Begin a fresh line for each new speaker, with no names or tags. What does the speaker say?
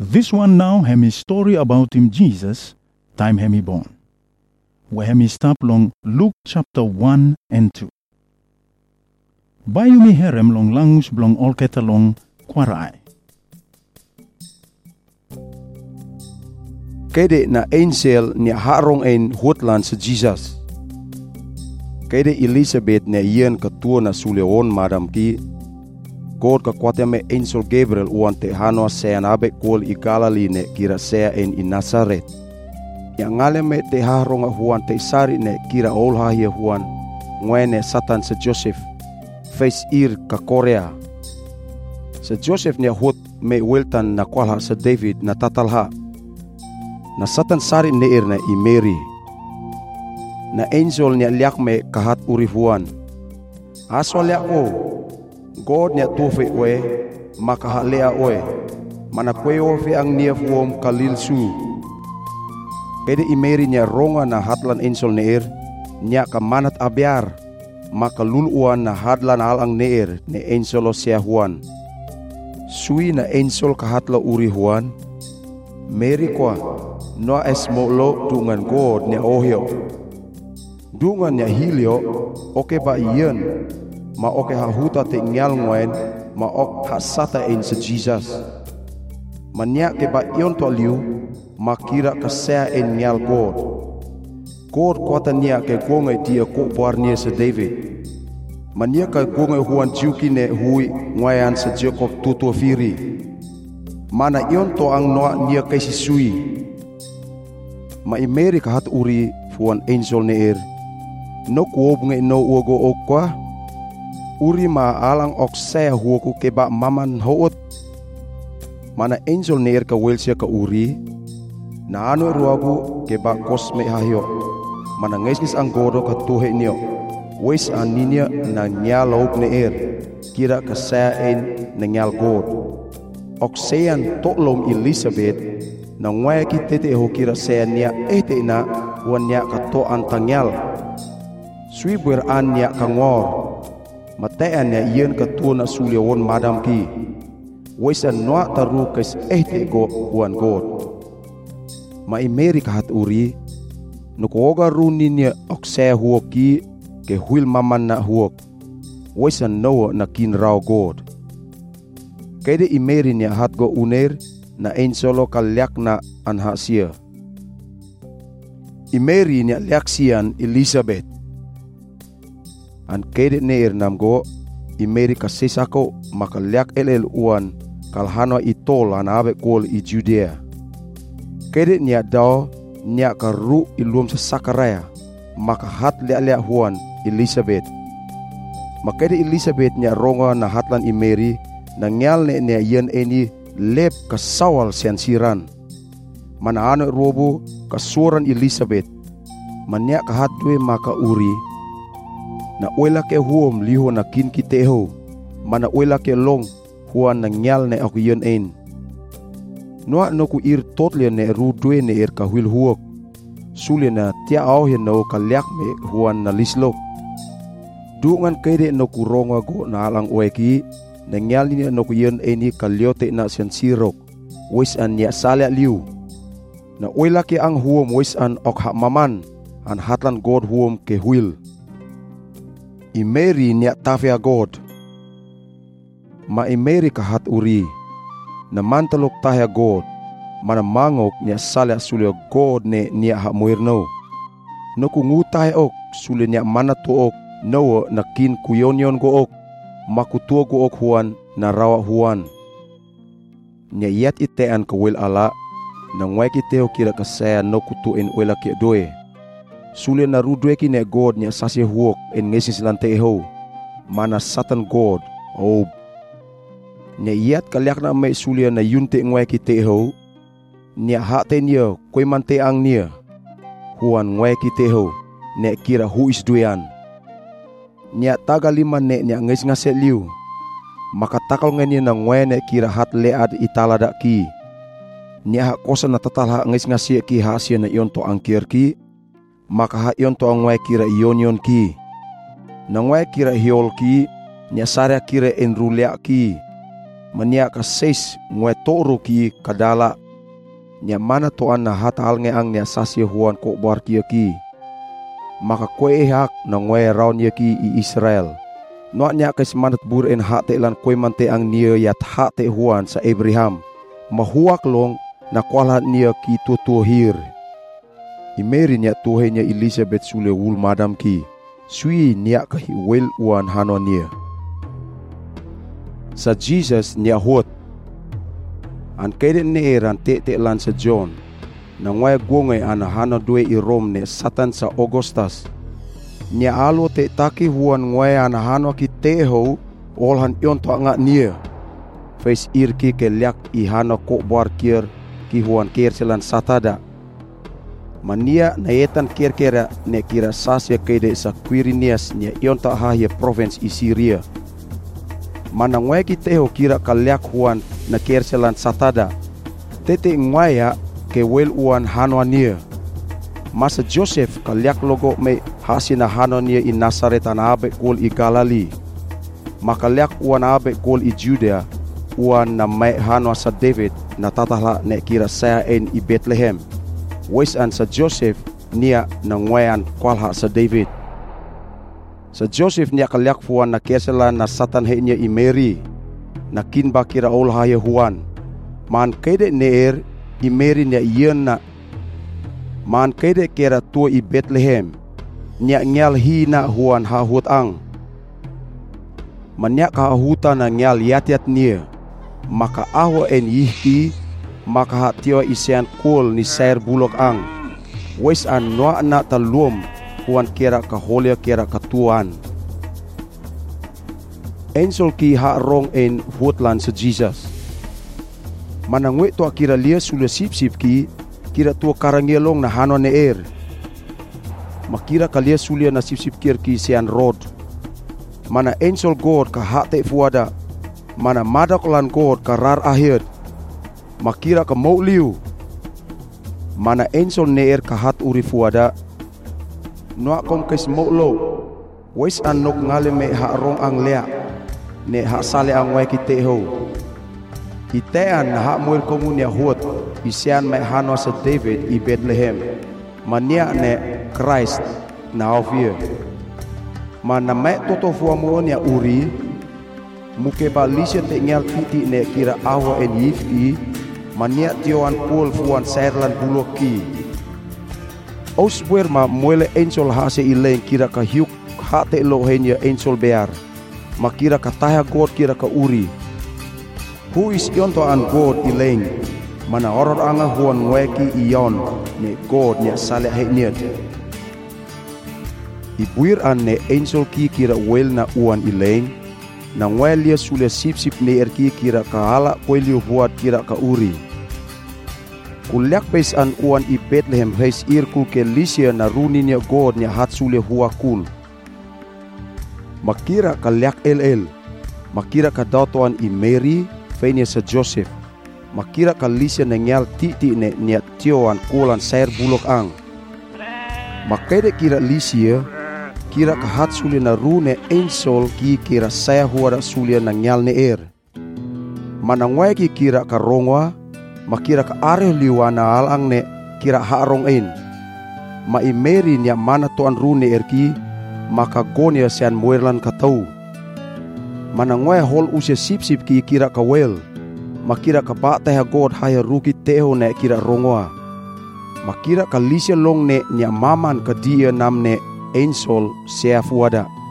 This one now hem story about him Jesus, time hem born. Where hem stop long Luke chapter 1 and 2. Bayu mi herem long langus blong olketa long kwarai.
Kede na angel ni harong ein hotlan sa Jesus. Kede Elizabeth na iyan katua na suleon madam ki. God kakwate me angel Gabriel uan te hano sea nabe kol i Galilee ne kira sea en i Nazaret. Ya ngale me te harong huan te sari ne kira olhahia huan ngwene satan sa Joseph. Face ir ka Korea. Sa Joseph niya hot me weltan na kwalha sa David na tatalha. Na satan sari neir na i Mary. Na angel niya liak me kahat urihuan. Aso liak ko. God niya tufe we makahalea we. Manakweyo fe ang niya fuom kalilsu. Pwede i Mary niya ronga na hatlan angel neir. Niya kamanat abyar. Makaluluan na hadlan alang neir ni angel o siya huan. Sui na angel kahatla urihuan. Mary kwa. No es molo dungan God niya ohyo. Dungan niya hilyo, oke ba iyan, ma oke hahuta te ngyal ngwen, ma ok hasata ein sa Jesus. Manya ke ba iyon to aliw, makira kasea ein ngyal God. God kwata niya ke gongay dia kupuar niya sa David. Manya ke gongay huan jiuki ne hui ngayan sa Jacob tutua firi. Mana iyon to ang noa niya kay si Sui. Maimeri kahat uri fuan angel neir. No kuob ngay no uogo okwa. Uri maalang ok saya huoku keba maman hoot. Mana angel neir ka welsia ka uri. Na ano ruagu keba kosme hahyo. Mana ngaisnis ang godo ka tuhe niyo. Wes aninya na nyalaog neir. Kira ka saya en na nyal god. Ok sayan toklom Elizabeth. Na ngwaya kitete ho kira saya niya ete na wan niya kato antangyal. Sui bueran niya kangor. Matean niya iyan kato na suliawon madam ki. Wesan noa taru kes ete go wan God. Maimeri kahat uri. Nukoga runin niya ok saya huok ki ke huil maman na huok. Wesan noa na kinraw God. Kede imeri niya hat go uner. Na angelo kalyak na anhasia. Imeri niya liaksian Elizabeth. An kede neir namgo, imeri kasisako makalyak elel uan kalhano itol anabe kol i Judea. Kede niya daw niya karu ilum sa Sakaraya, makahat liak huan Elizabeth. Makede Elizabeth niya ronga na hatlan imeri, nangyal niya yan eni lep kasawal siansiran. Manaano robo kasuran Elizabeth. Manya kahatwe maka uri. Na uela ke huom liho na kin kiteho. Mana uela ke long huan nangyal na ako yun ein. Noa no ku ir totlia ne rudwe ne ir kahwil huok. Suli na tia auhin no kalyak me huan na lislok. Dungan kede no ku ronga go na alang ueki. Nangyal niya no kuyen eni kalyote na siyan sirok. Wis an niya salya liw. Na uilaki ang huom wis an ok maman. An hatlan God huom ke huil. Imeri niya tafya God. Ma imeri kahat uri. Na mantalok tahya God. Manamangok niya salya sulyo God ne niya hamuirno. No kungutay ok sulyo niya manatuok. No na kin kuyonyon go ok. Makutuo ko ok huan na rawa huan. Nya yat itean kawil ala. Nang way kiteo kira kasaya no kutuin wela ki doe. Suli na rudwe ki ne God nya sasi huok en ngesis lanteho. Mana satan God. Oh. Nya yat kalyak na may suli na yunte ngway kiteho. Nya hate niya kwe mante ang niya. Huan ngway kiteho. Ne kira huis duyan. Nya tagalima ne nya ngis ngase liu. Makatakal ngani na ngwe ne kira hat lead italada ki. Nya kosa na tatalha ngis ngase ki hasia na iyon to angkir ki. Maka ha iyon to ang ngwe kira iyon ki. Na ngwe kira hiol ki. Nya sarya kira enrulya ki. mania ka seis ngwe toru ki kadala nya mana toan na hatal nge ang nya sasya huan ko bar ki maka kwe hak na ngwe raun ye ki i Israel no nya kes manat bur en hate lan kwe mante ang nia yat hate huan sa Abraham mahuak long na kwalhat nia ki tutuhir imeri nya tuhe nya Elizabeth sule wul madam ki sui nia ka hiwel uan hano nia sa Jesus nia hot an kede ne eran te lan sa John na ngway gungay ana hano due i Rome ne Satan sa Augustus nia alo te taki huan ngway ana hano ki teho olhan yon to nga nia face irki ke liak i hano ko bar kier ki huan kier selan satada mania na etan kier-kera ne kira sasya kede sa Quirinius nia yon to hahia province i Syria mana ngway ki teho kira kalyak huan na kerselan satada tete ngwaya ke wel uan hanoania masa Joseph kalyak logo me hasina hanonia in Nazaret anabe kol i Galili makalyak uan abe kol i Judea uan na me hano sa David na tatahla ne kira saya en i Bethlehem wes an sa Joseph nia na ngwayan kwalha sa David sa Joseph niya kalyak huan na keselan na Satan he niya i Mary na kinba kira ol haya huan man kede neer i Mary niya iyan na man kede kira tua i Bethlehem niya ngyal hina huan hahut ang man niya kahahuta na ngyal yat niya maka ahwa en yihti maka hatio isian kul ni sair bulok ang wes an noa na taluom huan kira kaholya kira katuan Angel ki harong en hotlan sa Jesus manangwe to kira lia sula sip-sip ki kira to karangelong na hano ne er makira kalia sulia na sip-sip kir ki sian rod mana angel God ka hate fuada mana madak lan God ka rar ahir makira ka mauliu mana angel ne er ka hat uri fuada noa kom kes moklo wes anok ngale me harong ang lea ne ha sale ang wai kiteho itean ha muir komunia hot isian me hano sa David i Bethlehem mania ne Christ na ovia mana me toto fuamo nia uri muke balisia te ngal titi ne kira awa en yifti mania tioan pul fuan serlan buloki Oswer ma muele angel hase ileng kira ka hiuk hate lohenya angel bear makira ka taya God kira ka uri who is yonto an God ileng mana oror anga huan weki iyon ne God nya sale heniat ibuir an ne angel ki kira wel na uan ileng na welia sule sip-sip ne erki kira ka hala koelio buat kira ka uri kulyak pes an uan i Bethlehem heis irkul ke lisia na runi niya God niya hat sule hua kul makira kalyak el makira ka dautoan i Mary fenya sa Joseph makira ka lisia na ngyal titi ne niya tioan kulan sair bulok ang makaide kira lisia kira ka hat sule na rune angel ki kira saya huara sule na ngyal ne er manangway ki kira ka rongwa makira ka are liwana alang ne kira harong in ma i Mary niya mana tuan rune erki maka gonia sian muerlan katau manangway hol usya sip-sip ki kira ka wel makira ka batay God haya ruki teho ne kira rongwa makira ka lisya long ne niya maman ka dia nam ne angel sea fuada